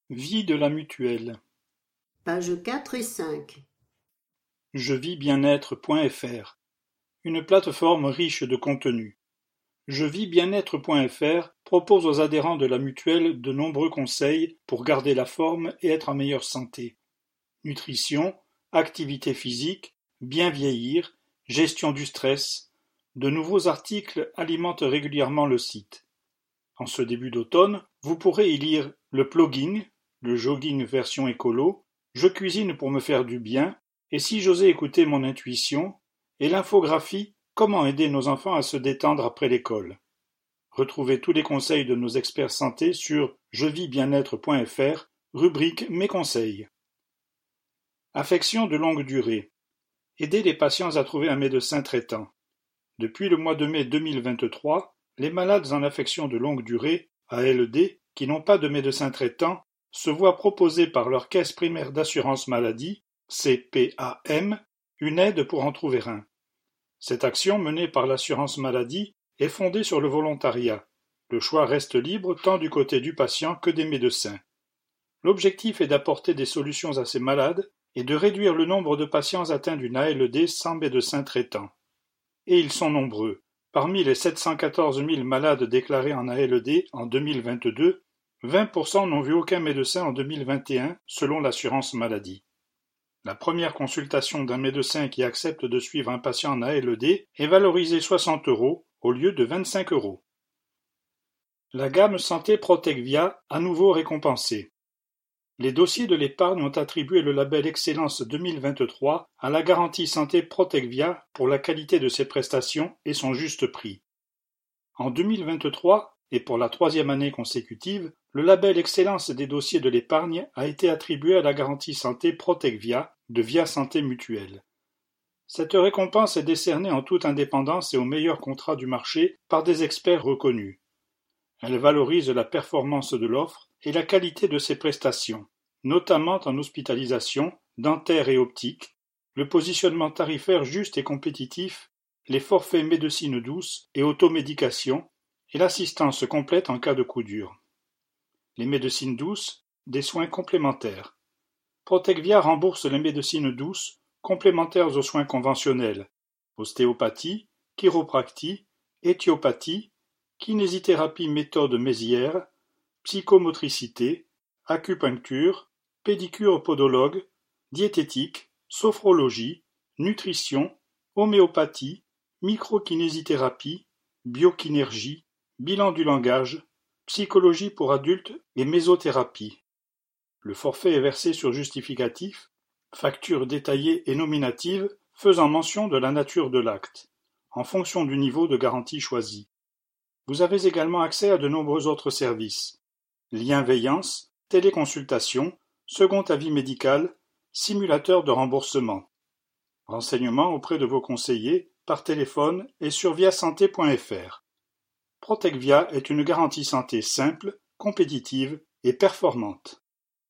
Vie de la mutuelle. Pages 4 et 5. Jevisbienêtre.fr. Une plateforme riche de contenu. Jevisbienêtre.fr propose aux adhérents de la mutuelle de nombreux conseils pour garder la forme et être en meilleure santé. Nutrition, activité physique, bien vieillir, gestion du stress. De nouveaux articles alimentent régulièrement le site. En ce début d'automne, vous pourrez y lire le plogging, le jogging version écolo, je cuisine pour me faire du bien, et si j'osais écouter mon intuition, et l'infographie comment aider nos enfants à se détendre après l'école. Retrouvez tous les conseils de nos experts santé sur jevisbienêtre.fr, rubrique Mes conseils. Affection de longue durée. Aider les patients à trouver un médecin traitant. Depuis le mois de mai 2023, les malades en affection de longue durée, ALD, qui n'ont pas de médecin traitant, se voient proposer par leur caisse primaire d'assurance maladie, CPAM, une aide pour en trouver un. Cette action menée par l'assurance maladie est fondée sur le volontariat. Le choix reste libre tant du côté du patient que des médecins. L'objectif est d'apporter des solutions à ces malades et de réduire le nombre de patients atteints d'une ALD sans médecin traitant. Et ils sont nombreux. Parmi les 714 000 malades déclarés en ALD en 2022, 20% n'ont vu aucun médecin en 2021, selon l'assurance maladie. La première consultation d'un médecin qui accepte de suivre un patient en ALD est valorisée 60 € au lieu de 25 €. La gamme Santé Protecvia à nouveau récompensée. Les dossiers de l'épargne ont attribué le label Excellence 2023 à la garantie Santé Protecvia pour la qualité de ses prestations et son juste prix. En 2023, et pour la troisième année consécutive, le label Excellence des dossiers de l'épargne a été attribué à la garantie Santé Protecvia de Via Santé Mutuelle. Cette récompense est décernée en toute indépendance et au meilleur contrat du marché par des experts reconnus. Elle valorise la performance de l'offre et la qualité de ses prestations, notamment en hospitalisation, dentaire et optique, le positionnement tarifaire juste et compétitif, les forfaits médecine douce et automédication, et l'assistance complète en cas de coup dur. Les médecines douces, des soins complémentaires. Protecvia rembourse les médecines douces complémentaires aux soins conventionnels, ostéopathie, chiropractie, éthiopathie, kinésithérapie méthode Mézières, psychomotricité, acupuncture, pédicure podologue, diététique, sophrologie, nutrition, homéopathie, microkinésithérapie, biokinergie, bilan du langage, psychologie pour adultes et mésothérapie. Le forfait est versé sur justificatif, facture détaillée et nominative faisant mention de la nature de l'acte, en fonction du niveau de garantie choisi. Vous avez également accès à de nombreux autres services. Lienveillance, téléconsultation, second avis médical, simulateur de remboursement. Renseignements auprès de vos conseillers, par téléphone et sur viasanté.fr. Protecvia est une garantie santé simple, compétitive et performante.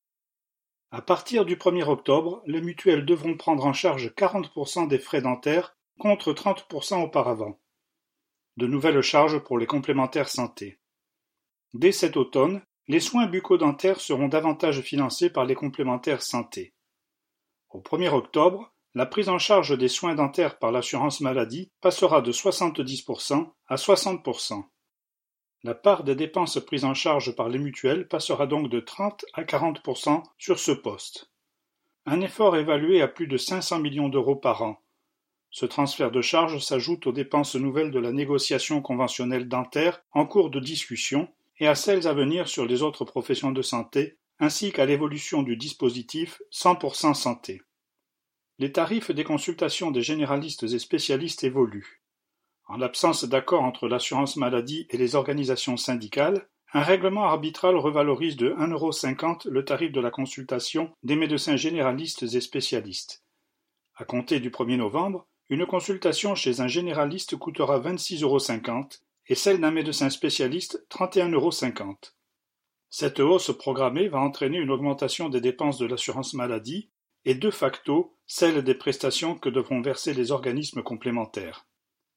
À partir du 1er octobre, les mutuelles devront prendre en charge 40% des frais dentaires contre 30% auparavant. De nouvelles charges pour les complémentaires santé. Dès cet automne, les soins bucco-dentaires seront davantage financés par les complémentaires santé. Au 1er octobre, la prise en charge des soins dentaires par l'assurance maladie passera de 70% à 60%. La part des dépenses prises en charge par les mutuelles passera donc de 30 à 40% sur ce poste. Un effort évalué à plus de 500 millions € par an. Ce transfert de charges s'ajoute aux dépenses nouvelles de la négociation conventionnelle dentaire en cours de discussion et à celles à venir sur les autres professions de santé, ainsi qu'à l'évolution du dispositif 100% santé. Les tarifs des consultations des généralistes et spécialistes évoluent. En l'absence d'accord entre l'assurance maladie et les organisations syndicales, un règlement arbitral revalorise de 1,50 € le tarif de la consultation des médecins généralistes et spécialistes. À compter du 1er novembre, une consultation chez un généraliste coûtera 26,50 € et celle d'un médecin spécialiste 31,50 €. Cette hausse programmée va entraîner une augmentation des dépenses de l'assurance maladie et de facto celle des prestations que devront verser les organismes complémentaires.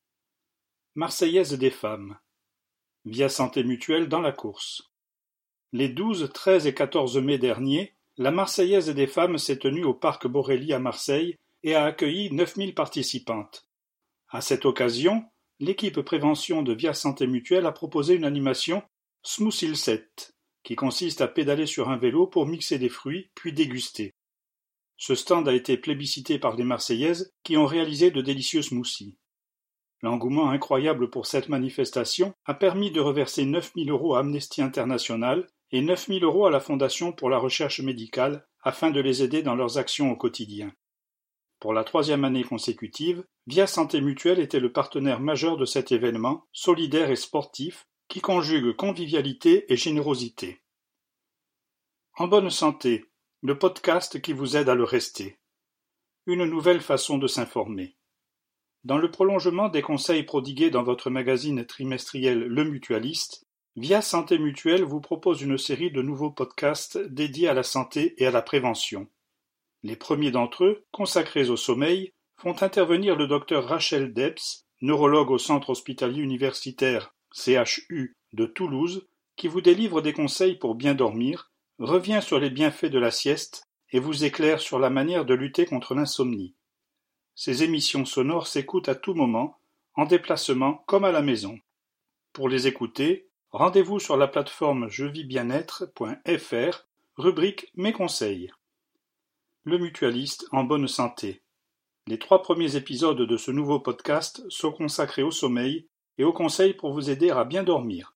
Marseillaise des femmes. Via Santé Mutuelle dans la course. Les 12, 13 et 14 mai dernier, la Marseillaise des femmes s'est tenue au Parc Borelli à Marseille et a accueilli 9000 participantes. À cette occasion, l'équipe prévention de Via Santé Mutuelle a proposé une animation Smoothie-set, qui consiste à pédaler sur un vélo pour mixer des fruits puis déguster. Ce stand a été plébiscité par les Marseillaises qui ont réalisé de délicieux smoothies. L'engouement incroyable pour cette manifestation a permis de reverser 9 000 € à Amnesty International et 9 000 € à la Fondation pour la recherche médicale afin de les aider dans leurs actions au quotidien. Pour la 3e année consécutive, Via Santé Mutuelle était le partenaire majeur de cet événement solidaire et sportif qui conjugue convivialité et générosité. En bonne santé, le podcast qui vous aide à le rester. Une nouvelle façon de s'informer. Dans le prolongement des conseils prodigués dans votre magazine trimestriel Le Mutualiste, Via Santé Mutuelle vous propose une série de nouveaux podcasts dédiés à la santé et à la prévention. Les premiers d'entre eux, consacrés au sommeil, font intervenir le docteur Rachel Debs, neurologue au Centre hospitalier universitaire CHU de Toulouse, qui vous délivre des conseils pour bien dormir, revient sur les bienfaits de la sieste et vous éclaire sur la manière de lutter contre l'insomnie. Ces émissions sonores s'écoutent à tout moment, en déplacement comme à la maison. Pour les écouter, rendez-vous sur la plateforme jevisbienêtre.fr, rubrique Mes conseils. Le Mutualiste en bonne santé. Les 3 premiers épisodes de ce nouveau podcast sont consacrés au sommeil et aux conseils pour vous aider à bien dormir.